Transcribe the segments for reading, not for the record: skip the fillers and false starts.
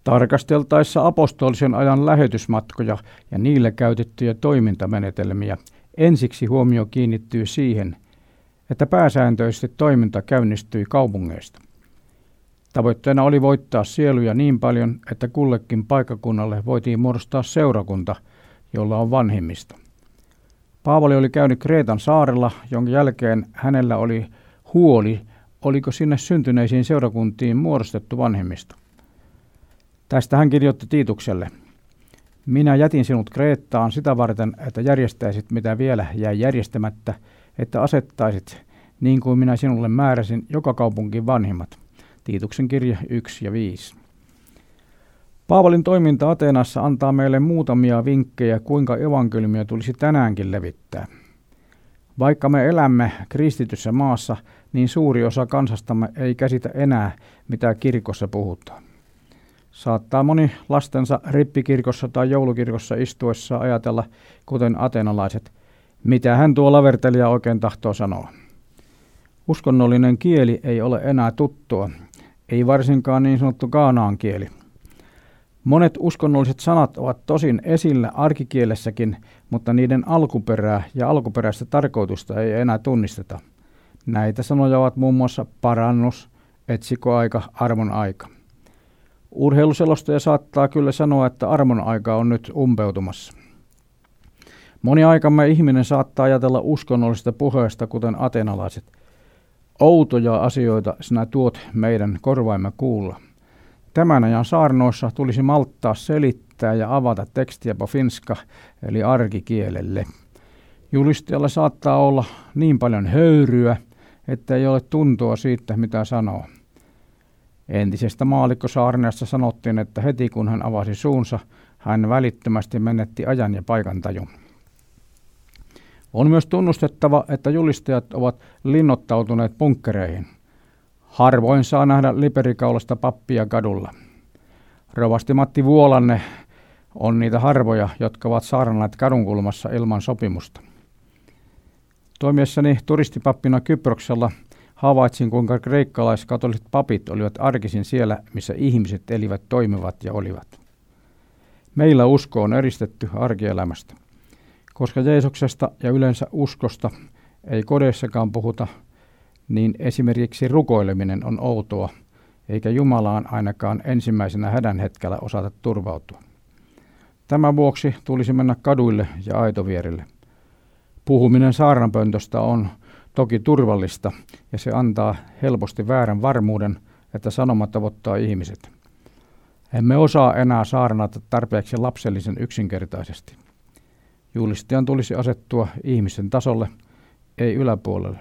Tarkasteltaessa apostolisen ajan lähetysmatkoja ja niillä käytettyjä toimintamenetelmiä ensiksi huomio kiinnittyy siihen, että pääsääntöisesti toiminta käynnistyi kaupungeista. Tavoitteena oli voittaa sieluja niin paljon, että kullekin paikkakunnalle voitiin muodostaa seurakunta, jolla on vanhemmista. Paavali oli käynyt Kreetan saarella, jonka jälkeen hänellä oli huoli, oliko sinne syntyneisiin seurakuntiin muodostettu vanhemmista. Tästä hän kirjoitti Tiitukselle: minä jätin sinut Kreettaan sitä varten, että järjestäisit mitä vielä jäi järjestämättä, että asettaisit, niin kuin minä sinulle määräsin, joka kaupunkin vanhimmat. Tiituksen kirje 1 ja 5. Paavalin toiminta Ateenassa antaa meille muutamia vinkkejä, kuinka evankeliumia tulisi tänäänkin levittää. Vaikka me elämme kristityssä maassa, niin suuri osa kansastamme ei käsitä enää, mitä kirkossa puhutaan. Saattaa moni lastensa rippikirkossa tai joulukirkossa istuessa ajatella, kuten ateenalaiset, mitä hän tuo lavertelija oikein tahtoo sanoa. Uskonnollinen kieli ei ole enää tuttua, ei varsinkaan niin sanottu kaanaan kieli. Monet uskonnolliset sanat ovat tosin esillä arkikielessäkin, mutta niiden alkuperää ja alkuperäistä tarkoitusta ei enää tunnisteta. Näitä sanoja ovat muun muassa parannus, etsikkoaika, armon aika. Urheiluselostaja saattaa kyllä sanoa, että armon aika on nyt umpeutumassa. Moni aikamme ihminen saattaa ajatella uskonnollisesta puheesta, kuten ateenalaiset. Outoja asioita sinä tuot meidän korvaimme kuulla. Tämän ajan saarnoissa tulisi malttaa selittää ja avata tekstiä po finska, eli arkikielelle. Julistajalla saattaa olla niin paljon höyryä, että ei ole tuntua siitä, mitä sanoo. Entisestä maallikkosaarneesta sanottiin, että heti kun hän avasi suunsa, hän välittömästi menetti ajan ja paikantajun. On myös tunnustettava, että julistajat ovat linnoittautuneet bunkkereihin. Harvoin saa nähdä liperikaulasta pappia kadulla. Rovasti Matti Vuolanne on niitä harvoja, jotka ovat saarnaneet kadunkulmassa ilman sopimusta. Toimiessani turistipappina Kyproksella havaitsin, kuinka kreikkalaiskatoliset papit olivat arkisin siellä, missä ihmiset elivät, toimivat ja olivat. Meillä usko on eristetty arkielämästä. Koska Jeesuksesta ja yleensä uskosta ei kodeissakaan puhuta, niin esimerkiksi rukoileminen on outoa, eikä Jumalaan ainakaan ensimmäisenä hädän hetkellä osata turvautua. Tämän vuoksi tulisi mennä kaduille ja aitovierille. Puhuminen saarnapöntöstä on toki turvallista, ja se antaa helposti väärän varmuuden, että sanoma tavoittaa ihmiset. Emme osaa enää saarnata tarpeeksi lapsellisen yksinkertaisesti. Julistajan tulisi asettua ihmisten tasolle, ei yläpuolelle.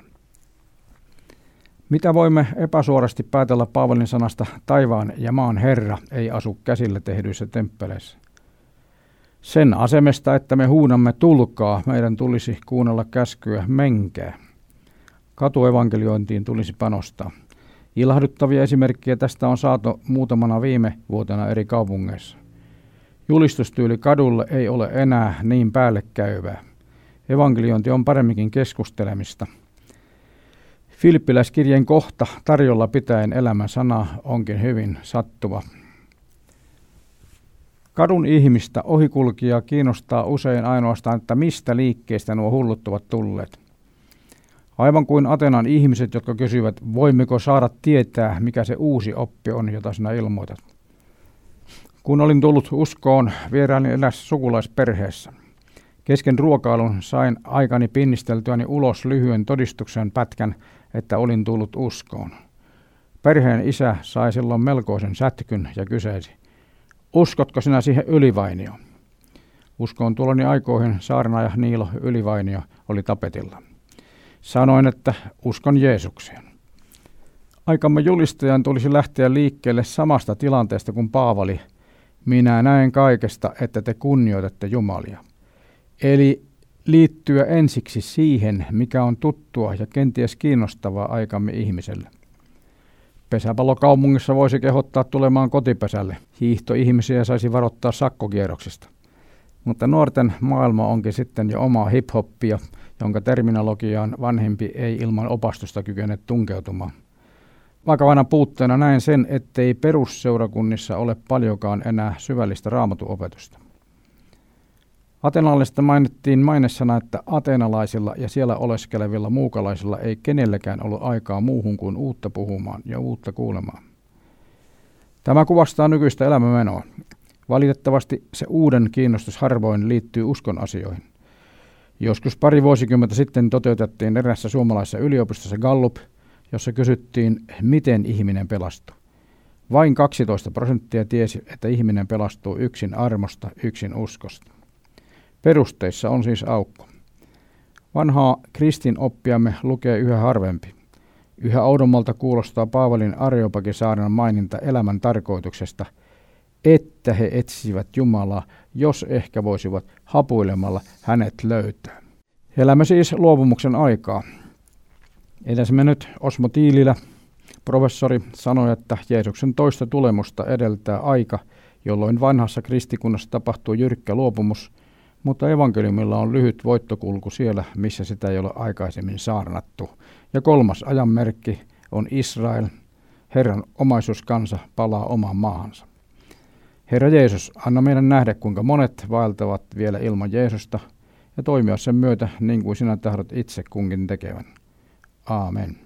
Mitä voimme epäsuorasti päätellä Paavalin sanasta taivaan ja maan Herra ei asu käsillä tehdyissä temppeleissä? Sen asemesta, että me huudamme tulkaa, meidän tulisi kuunnella käskyä menkää. Katuevankeliointiin tulisi panostaa. Ilahduttavia esimerkkejä tästä on saatu muutamana viime vuotena eri kaupungeissa. Julistustyyli kadulle ei ole enää niin päällekkäyvää. Evankeliointi on paremminkin keskustelemista. Filippiläiskirjeen kohta tarjolla pitäen elämän sana onkin hyvin sattuva. Kadun ihmistä ohikulkijaa kiinnostaa usein ainoastaan, että mistä liikkeestä nuo hullut ovat tulleet. Aivan kuin Atenan ihmiset, jotka kysyvät, voimmeko saada tietää, mikä se uusi oppi on, jota sinä ilmoitat. Kun olin tullut uskoon, vierailin erässä sukulaisperheessä. Kesken ruokailun sain aikani pinnisteltyäni ulos lyhyen todistuksen pätkän, että olin tullut uskoon. Perheen isä sai silloin melkoisen sätkyn ja kyseisi: uskotko sinä siihen Ylivainio? Uskoon tuloni aikoihin saarnaaja Niilo Ylivainio oli tapetilla. Sanoin, että uskon Jeesukseen. Aikamme julistajan tulisi lähteä liikkeelle samasta tilanteesta kuin Paavali. Minä näen kaikesta, että te kunnioitatte Jumalia. Eli liittyä ensiksi siihen, mikä on tuttua ja kenties kiinnostavaa aikamme ihmiselle. Pesäpallokaupungissa voisi kehottaa tulemaan kotipesälle. Hiihtoihmisiä saisi varoittaa sakkokierroksista. Mutta nuorten maailma onkin sitten jo omaa hip-hoppia, jonka terminologiaan vanhempi ei ilman opastusta kykene tunkeutumaan. Vakavana puutteena näen sen, ettei perusseurakunnissa ole paljonkaan enää syvällistä raamatuopetusta. Ateenalaisista mainittiin mainessana, että ateenalaisilla ja siellä oleskelevilla muukalaisilla ei kenelläkään ollut aikaa muuhun kuin uutta puhumaan ja uutta kuulemaan. Tämä kuvastaa nykyistä elämänmenoa. Valitettavasti se uuden kiinnostus harvoin liittyy uskon asioihin. Joskus pari vuosikymmentä sitten toteutettiin erässä suomalaisessa yliopistossa Gallup, jossa kysyttiin, miten ihminen pelastuu. Vain 12% tiesi, että ihminen pelastuu yksin armosta, yksin uskosta. Perusteissa on siis aukko. Vanhaa kristinoppiamme lukee yhä harvempi. Yhä oudommalta kuulostaa Paavalin Areopagisaarnan maininta elämän tarkoituksesta, että he etsivät Jumalaa, jos ehkä voisivat hapuilemalla hänet löytää. Elämme siis luopumuksen aikaa. Edesmennyt Osmo Tiililä, professori, sanoi, että Jeesuksen toista tulemusta edeltää aika, jolloin vanhassa kristikunnassa tapahtuu jyrkkä luopumus, mutta evankeliumilla on lyhyt voittokulku siellä, missä sitä ei ole aikaisemmin saarnattu. Ja kolmas ajanmerkki on Israel, Herran omaisuuskansa palaa omaan maahansa. Herra Jeesus, anna meidän nähdä, kuinka monet vaeltavat vielä ilman Jeesusta ja toimia sen myötä niin kuin sinä tahdot itse kunkin tekevän. Aamen.